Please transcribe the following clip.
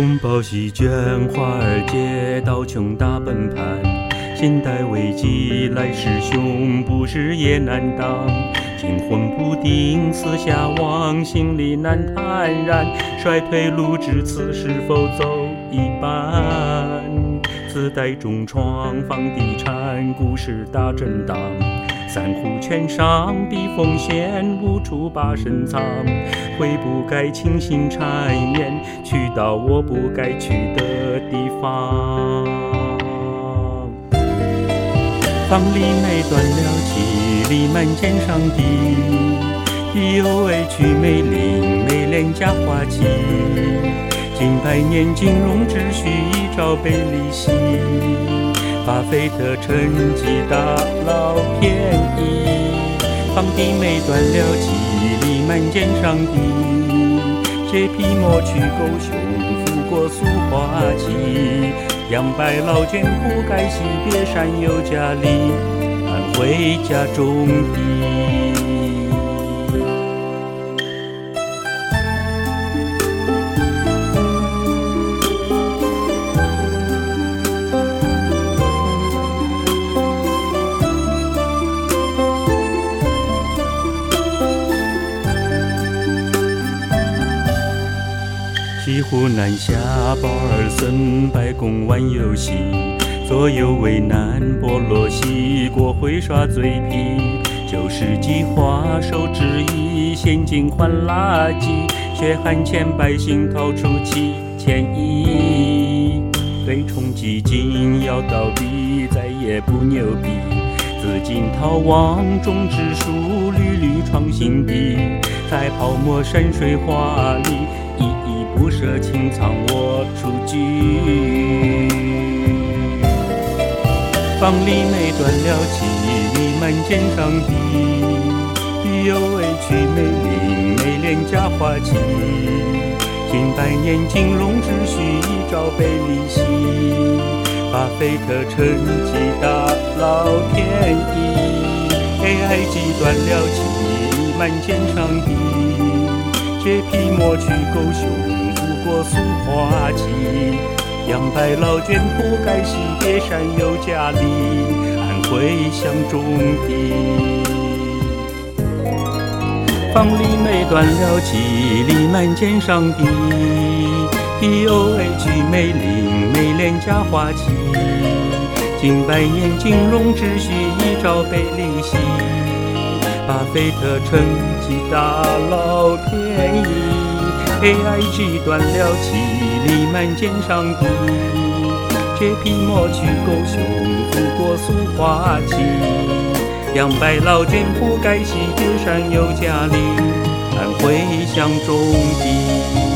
风暴席卷华尔街，刀穷大崩盘，现代危机来势凶，不是也难当。惊魂不定，四下望，心里难坦然。衰退路至此，是否走一半？自带重创，房地产股市大震荡。散户券商避风险，无处把身藏。回不该倾心缠绵，去到我不该去的地方。房里美断了气，力满肩上地。意犹未娶美龄，美廉价花期。近百年金融秩序一朝被离析。巴菲特趁机大捞便宜，房地美断了气，力满肩上地。这匹莫去狗熊，拂过苏花期。杨白劳卷铺盖惜，别山有家里，安回家种地。西湖南下，保尔森白宫玩游戏，左右为难，波罗西国会耍嘴皮。旧世纪花手指艺，现今换垃圾，血汗钱百姓掏出7000亿。对冲基金要到底，再也不牛逼。资金逃亡，中指数屡屡创新低，在泡沫山水画里，依依不舍清仓我出局。房里美断了气，力满肩上地。意犹未娶美龄，美廉价花期。近百年金融秩序一朝被离析。巴菲特趁机大捞便宜。AI 机断了气，力满肩上地。这匹莫去狗熊，拂过苏花期。杨白劳卷铺盖惜，别山有家里，安回乡种地。房里美断了气，力满肩上地。意犹未娶美龄，美廉价花期。近百年金融秩序一朝被离析。巴菲特趁机大捞便宜。AIG 断了气，力满肩上地。这匹莫去狗熊，拂过苏花期。杨白劳卷铺盖惜，别山有家里，安回乡种地。